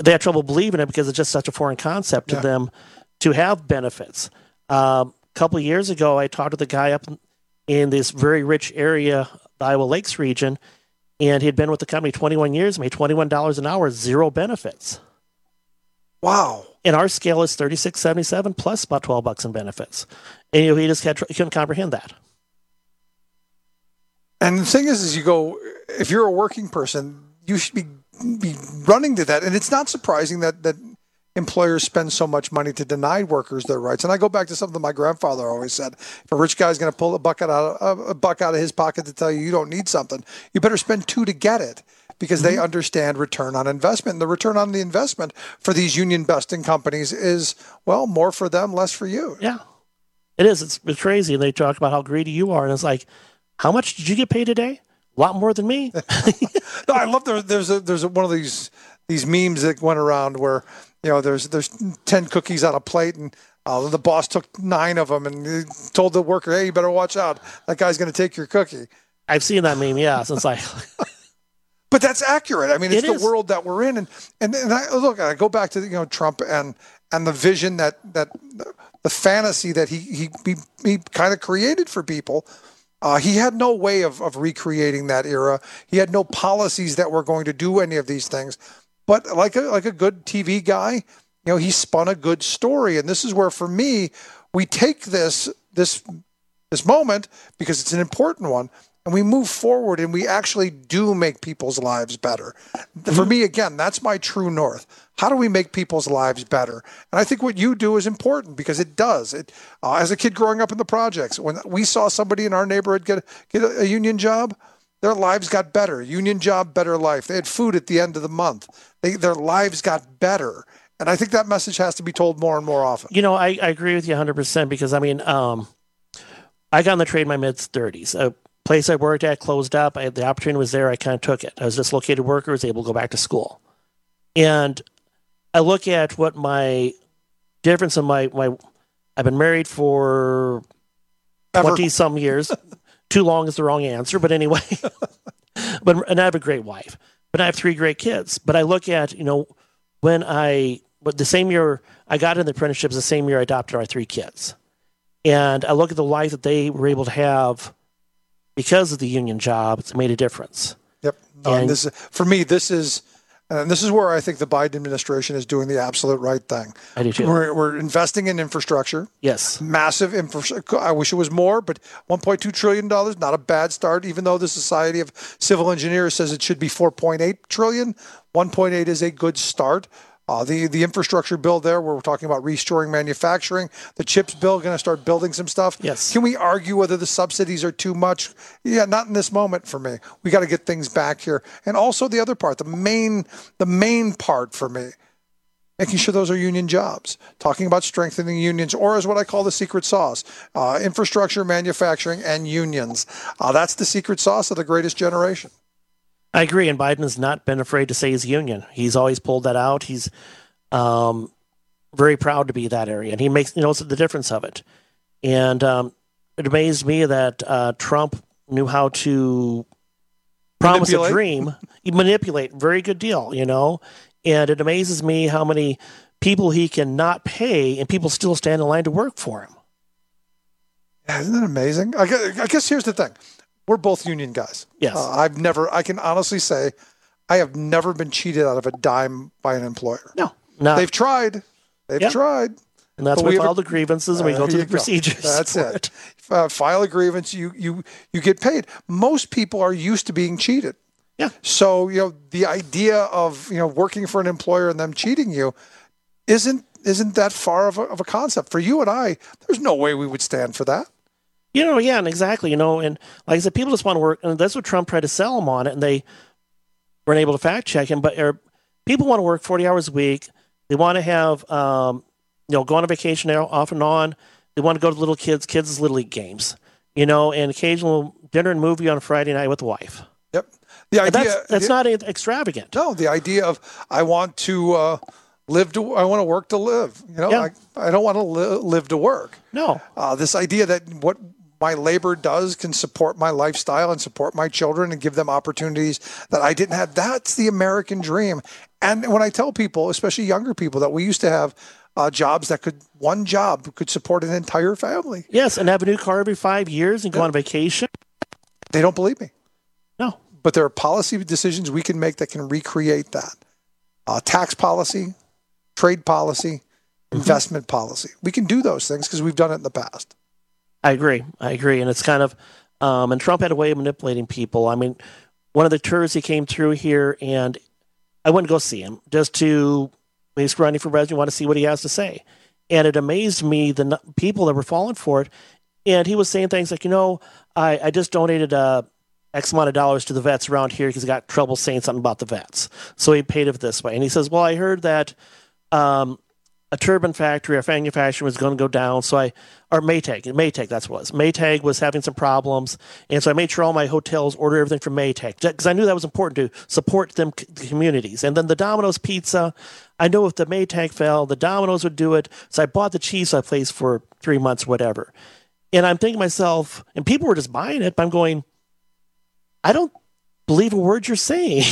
they had trouble believing it because it's just such a foreign concept to Yeah. them to have benefits. Um, a couple of years ago, I talked to the guy up in, in this very rich area, the Iowa Lakes region, and he had been with the company twenty-one years, made twenty-one dollars an hour, zero benefits. Wow. And our scale is thirty-six seventy-seven plus about twelve bucks in benefits. And you know, he just had, he couldn't comprehend that. And the thing is, is you go, if you're a working person, you should be be running to that. And it's not surprising that, that employers spend so much money to deny workers their rights. And I go back to something my grandfather always said. If a rich guy's going to pull a bucket out of, a buck out of his pocket to tell you you don't need something, you better spend two to get it, because they understand return on investment. And the return on the investment for these union busting companies is, well, more for them, less for you. Yeah, it is. It's, it's crazy. And they talk about how greedy you are. And it's like, how much did you get paid today? A lot more than me. No, I love there, there's a, there's a, one of these these memes that went around where, you know, there's there's ten cookies on a plate, and uh, the boss took nine of them and he told the worker, hey, you better watch out. That guy's going to take your cookie. I've seen that meme, yeah, since I... But that's accurate. I mean, it's It the is. world that we're in. And, and, and I, look, I go back to, you know, Trump and and the vision that, that the fantasy that he, he, he, he kind of created for people. Uh, he had no way of, of recreating that era. He had no policies that were going to do any of these things. But like a, like a good T V guy, you know, he spun a good story. And this is where, for me, we take this this this moment, because it's an important one, and we move forward and we actually do make people's lives better. For me, again, that's my true north. How do we make people's lives better? And I think what you do is important, because it does. It, uh, as a kid growing up in the projects, when we saw somebody in our neighborhood get, get a, a union job, their lives got better. Union job, better life. They had food at the end of the month. They, their lives got better. And I think that message has to be told more and more often. You know, I, I agree with you one hundred percent, because, I mean, um, I got in the trade in my mid-thirties. A place I worked at closed up. I, the opportunity was there. I kind of took it. I was a dislocated worker, was able to go back to school. And I look at what my difference in my, my I've been married for twenty-some years. Too long is the wrong answer, but anyway. but and I have a great wife. But I have three great kids. But I look at, you know, when I, but the same year I got in the apprenticeship is the same year I adopted our three kids. And I look at the life that they were able to have because of the union job. It's made a difference. Yep. No, and And- this, for me, this is, and this is where I think the Biden administration is doing the absolute right thing. I do too. We're, we're investing in infrastructure. Yes. Massive infrastructure. I wish it was more, but one point two trillion dollars, not a bad start, even though the Society of Civil Engineers says it should be four point eight trillion dollars. one point eight is a good start. Uh, the, the infrastructure bill there, where we're talking about restoring manufacturing, the CHIPS bill, going to start building some stuff. Yes. Can we argue whether the subsidies are too much? Yeah, not in this moment for me. We got to get things back here. And also the other part, the main, the main part for me, making sure those are union jobs, talking about strengthening unions, or as what I call the secret sauce, uh, infrastructure, manufacturing, and unions. Uh, that's the secret sauce of the greatest generation. I agree, and Biden has not been afraid to say he's union. He's always pulled that out. He's um, very proud to be that area, and he makes, you know, the difference of it. And um, it amazed me that uh, Trump knew how to promise Manipulate. a dream, manipulate. Very good deal, you know. And it amazes me how many people he cannot pay, and people still stand in line to work for him. Yeah, isn't that amazing? I guess, I guess here's the thing. We're both union guys. Yes. Uh, I've never, I can honestly say, I have never been cheated out of a dime by an employer. No. Not, They've tried. They've Yep. tried. and that's But why we we have file a- the grievances and we Uh, go here through you the go. procedures. That's for it. Uh, file a grievance. You you you get paid. Most people are used to being cheated. Yeah. So you know the idea of you know working for an employer and them cheating you isn't isn't that far of a, of a concept for you and I. There's no way we would stand for that. You know, yeah, and exactly, you know, and like I said, people just want to work, and that's what Trump tried to sell them on it, and they weren't able to fact check him. But er, people want to work forty hours a week. They want to have, um, you know, go on a vacation off and on. They want to go to little kids, kids' little league games, you know, and occasional dinner and movie on a Friday night with the wife. Yep. The And idea that's that's the- not extravagant. No, the idea of I want to uh, live to I want to work to live. You know, Yeah. I, I don't want to li- live to work. No. Uh, this idea that what my labor does can support my lifestyle and support my children and give them opportunities that I didn't have. That's the American dream. And when I tell people, especially younger people, that we used to have uh, jobs that could, one job could support an entire family. Yes, and have a new car every five years and go yeah. on vacation. They don't believe me. No. But there are policy decisions we can make that can recreate that. Uh, tax policy, trade policy, mm-hmm. investment policy. We can do those things because we've done it in the past. I agree. I agree. And it's kind of, um, and Trump had a way of manipulating people. I mean, one of the tours he came through here, and I wouldn't go see him just to, he's running for president, want to see what he has to say. And it amazed me, the n- people that were falling for it. And he was saying things like, you know, I, I just donated uh, X amount of dollars to the vets around here because he got trouble saying something about the vets. So he paid it this way. And he says, well, I heard that um, a turbine factory or manufacturer was going to go down. So I, or Maytag, Maytag, that's what it was. Maytag was having some problems. And so I made sure all my hotels order everything from Maytag because I knew that was important to support them the communities. And then the Domino's Pizza, I know if the Maytag fell, the Domino's would do it. So I bought the cheese I placed for three months, whatever. And I'm thinking to myself, and people were just buying it, but I'm going, I don't believe a word you're saying.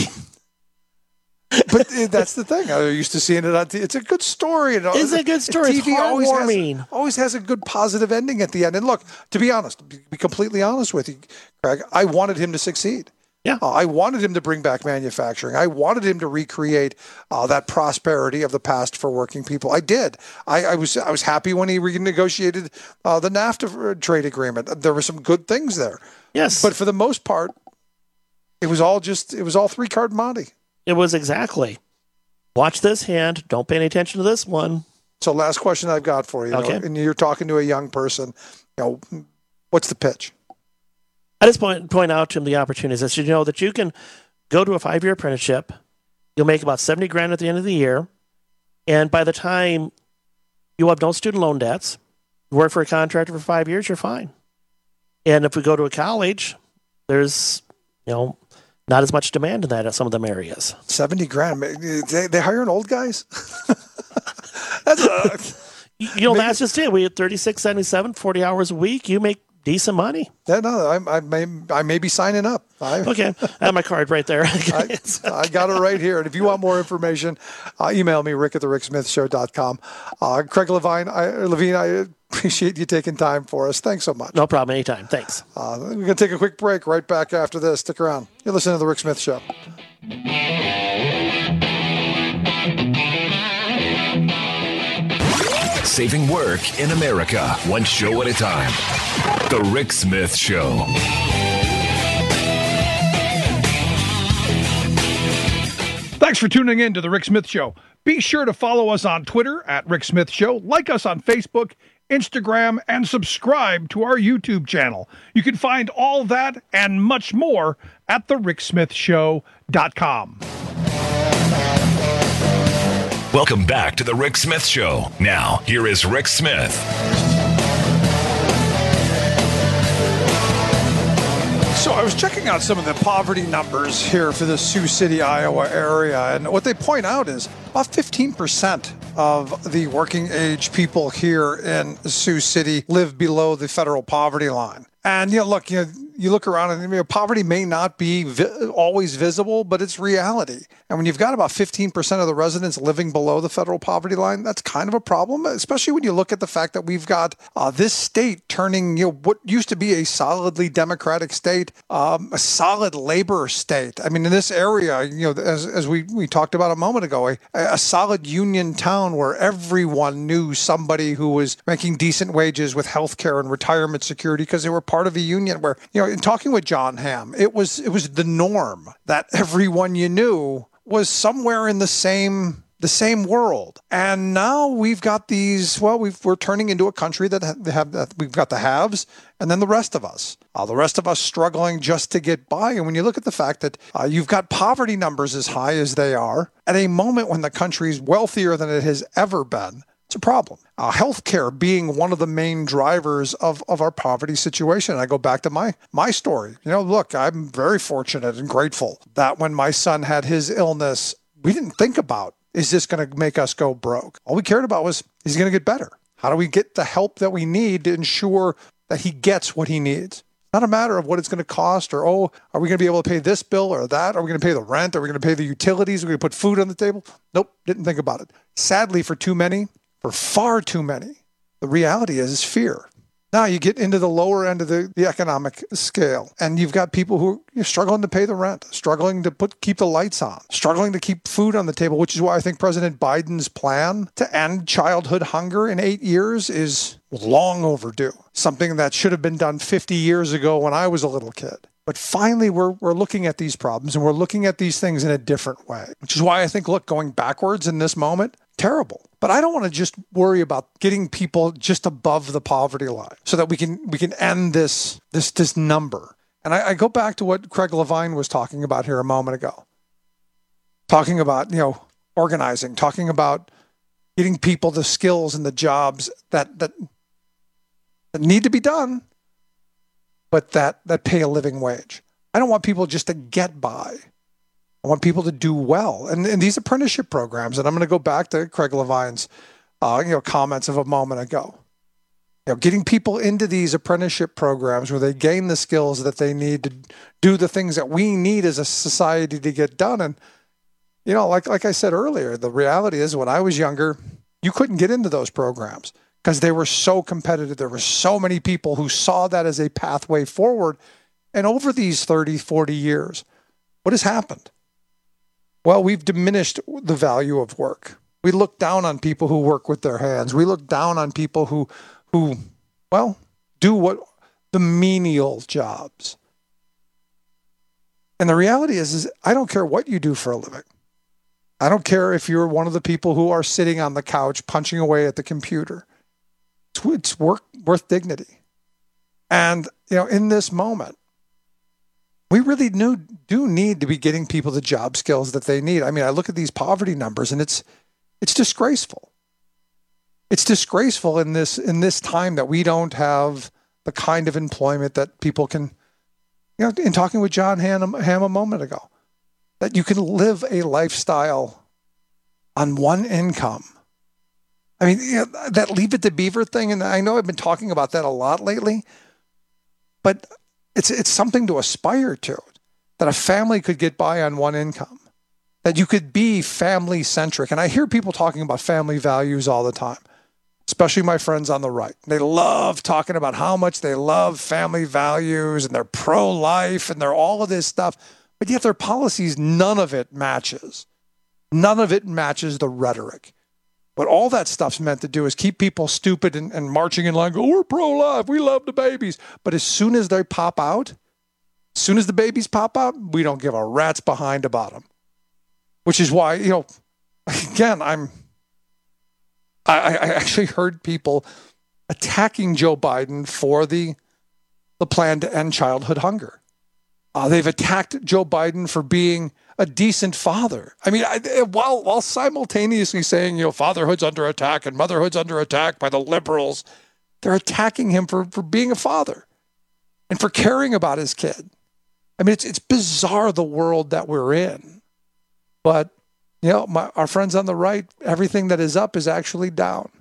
But that's the thing. I'm used to seeing it on T V. It's a good story. It's a good story. T V it's always heartwarming. has, always has a good positive ending at the end. And look, to be honest, to be completely honest with you, Craig, I wanted him to succeed. Yeah, uh, I wanted him to bring back manufacturing. I wanted him to recreate uh, that prosperity of the past for working people. I did. I, I was I was happy when he renegotiated uh, the NAFTA trade agreement. There were some good things there. Yes, but for the most part, it was all just it was all three card Monty. It was exactly. Watch this hand. Don't pay any attention to this one. So, last question I've got for you. Okay. You know, and you're talking to a young person. You know, what's the pitch? I just point point out to him the opportunities. That you know that you can go to a five year apprenticeship. You'll make about seventy grand at the end of the year, and by the time you have no student loan debts, you work for a contractor for five years, you're fine. And if we go to a college, there's you know not as much demand in that at some of them areas. Seventy grand. They they hiring old guys. That's a, you know maybe, that's just it. We had thirty-six seventy-seven, forty hours a week. You make decent money. Yeah, no, I, I may I may be signing up. I, okay, I have my card right there. I, I got it right here. And if you want more information, uh, email me, rick at the rick smith show dot com. Uh, Craig Levine, I, Levine, I appreciate you taking time for us. Thanks so much. No problem. Anytime. Thanks. Uh, we're going to take a quick break right back after this. Stick around. You're listening to The Rick Smith Show. Saving work in America, one show at a time. The Rick Smith Show. Thanks for tuning in to The Rick Smith Show. Be sure to follow us on Twitter at Rick Smith Show, like us on Facebook, Instagram, and subscribe to our YouTube channel. You can find all that and much more at the rick smith show dot com. Welcome back to The Rick Smith Show. Now, here is Rick Smith. So I was checking out some of the poverty numbers here for the Sioux City, Iowa area, and what they point out is about fifteen percent of the working age people here in Sioux City live below the federal poverty line. And, you know, look, you know, you look around and you know, poverty may not be vi- always visible, but it's reality. And when you've got about fifteen percent of the residents living below the federal poverty line, that's kind of a problem, especially when you look at the fact that we've got uh, this state turning, you know, what used to be a solidly Democratic state, um, a solid labor state. I mean, in this area, you know, as, as we, we talked about a moment ago, a, a solid union town where everyone knew somebody who was making decent wages with health care and retirement security because they were part of a union where, you know, in talking with John Hamm, it was it was the norm that everyone you knew was somewhere in the same the same world. And now we've got these, well, we've, we're turning into a country that have, have that we've got the haves and then the rest of us. Uh, the rest of us struggling just to get by. And when you look at the fact that uh, you've got poverty numbers as high as they are at a moment when the country's wealthier than it has ever been, it's a problem. Uh, healthcare being one of the main drivers of, of our poverty situation. I go back to my my story. You know, look, I'm very fortunate and grateful that when my son had his illness, we didn't think about, is this going to make us go broke? All we cared about was, is he going to get better? How do we get the help that we need to ensure that he gets what he needs. It's not a matter of what it's going to cost or, oh, are we going to be able to pay this bill or that? Are we going to pay the rent? Are we going to pay the utilities? Are we going to put food on the table? Nope, didn't think about it. Sadly, for too many, for far too many, the reality is, is fear. Now you get into the lower end of the, the economic scale, and you've got people who are struggling to pay the rent, struggling to put keep the lights on, struggling to keep food on the table, which is why I think President Biden's plan to end childhood hunger in eight years is long overdue, something that should have been done fifty years ago when I was a little kid. But finally, we're we're looking at these problems, and we're looking at these things in a different way, which is why I think, look, going backwards in this moment, terrible. But I don't want to just worry about getting people just above the poverty line so that we can we can end this this this number. And I, I go back to what Craig Levine was talking about here a moment ago, talking about, you know, organizing, talking about getting people the skills and the jobs that that, that need to be done, but that that pay a living wage. I don't want people just to get by. I want people to do well. And, and these apprenticeship programs, and I'm going to go back to Craig Levine's uh, you know, comments of a moment ago. You know, getting people into these apprenticeship programs where they gain the skills that they need to do the things that we need as a society to get done. And, you know, like like I said earlier, the reality is when I was younger, you couldn't get into those programs because they were so competitive. There were so many people who saw that as a pathway forward. And over these thirty, forty years, what has happened? Well, we've diminished the value of work. We look down on people who work with their hands. We look down on people who, who, well, do what the menial jobs. And the reality is, is I don't care what you do for a living. I don't care if you're one of the people who are sitting on the couch punching away at the computer. It's, it's work, worth dignity. And, you know, in this moment, we really do, do need to be getting people the job skills that they need. I mean, I look at these poverty numbers and it's it's disgraceful. It's disgraceful in this in this time that we don't have the kind of employment that people can, you know, in talking with John Ham, Ham a moment ago, that you can live a lifestyle on one income. I mean, you know, that Leave It to Beaver thing, and I know I've been talking about that a lot lately, but It's it's something to aspire to, that a family could get by on one income, that you could be family-centric. And I hear people talking about family values all the time, especially my friends on the right. They love talking about how much they love family values and they're pro-life and they're all of this stuff. But yet their policies, none of it matches. None of it matches the rhetoric. What all that stuff's meant to do is keep people stupid and, and marching in line, go, we're pro-life, we love the babies. But as soon as they pop out, as soon as the babies pop out, we don't give a rat's behind about them. Which is why, you know, again, I'm, I, I actually heard people attacking Joe Biden for the, the plan to end childhood hunger. Uh, they've attacked Joe Biden for being a decent father. I mean, I, while while simultaneously saying, you know, fatherhood's under attack and motherhood's under attack by the liberals, they're attacking him for, for being a father and for caring about his kid. I mean, it's it's bizarre the world that we're in. But, you know, my, our friends on the right, everything that is up is actually down.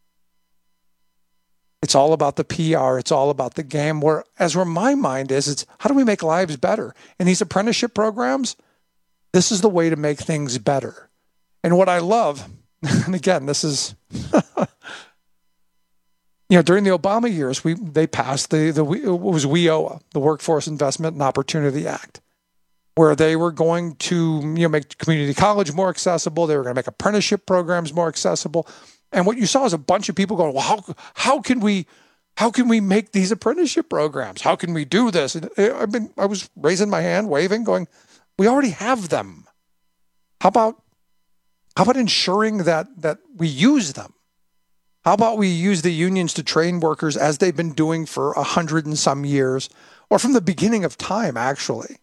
It's all about the P R. It's all about the game. Where, as where my mind is, it's how do we make lives better? In these apprenticeship programs, this is the way to make things better. And what I love, and again, this is, you know, during the Obama years, we they passed the, the it was W I O A, the Workforce Investment and Opportunity Act, where they were going to, you know, make community college more accessible. They were going to make apprenticeship programs more accessible. And what you saw is a bunch of people going, well, how, how can we, how can we make these apprenticeship programs? How can we do this? And I've been, I was raising my hand, waving, going, we already have them. How about, how about ensuring that, that we use them? How about we use the unions to train workers as they've been doing for a hundred and some years, or from the beginning of time, actually,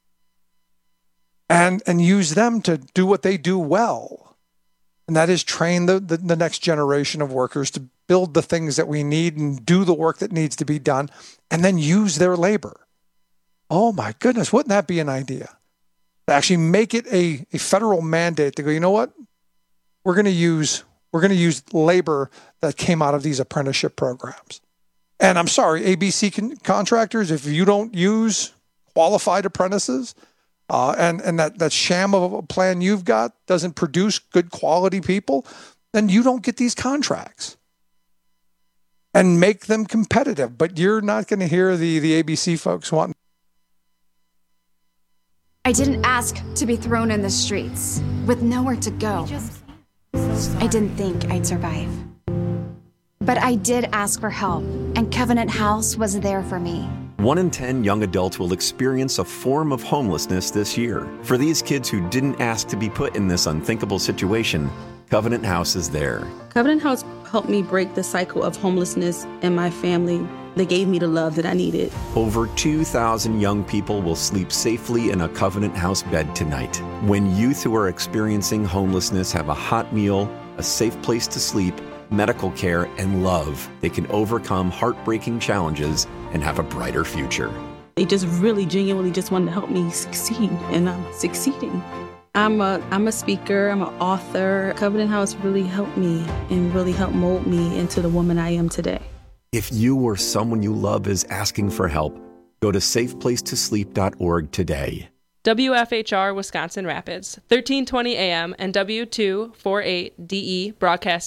and, and use them to do what they do well. And that is train the, the, the next generation of workers to build the things that we need and do the work that needs to be done, and then use their labor. Oh my goodness, wouldn't that be an idea? To actually make it a, a federal mandate to go, you know what? We're going to use we're going to use labor that came out of these apprenticeship programs. And I'm sorry, A B C con- contractors, if you don't use qualified apprentices, uh, and, and that, that sham of a plan you've got doesn't produce good quality people, then you don't get these contracts and make them competitive. But you're not going to hear the, the A B C folks wanting. I didn't ask to be thrown in the streets with nowhere to go. I didn't think I'd survive. But I did ask for help, and Covenant House was there for me. One in ten young adults will experience a form of homelessness this year. For these kids who didn't ask to be put in this unthinkable situation, Covenant House is there. Covenant House helped me break the cycle of homelessness in my family. They gave me the love that I needed. Over two thousand young people will sleep safely in a Covenant House bed tonight. When youth who are experiencing homelessness have a hot meal, a safe place to sleep, medical care, and love, they can overcome heartbreaking challenges and have a brighter future. They just really genuinely just wanted to help me succeed, and I'm succeeding. I'm a I'm a speaker, I'm an author. Covenant House really helped me and really helped mold me into the woman I am today. If you or someone you love is asking for help, go to safe place to sleep dot org today. W F H R Wisconsin Rapids, thirteen twenty A M and W two forty-eight D E broadcast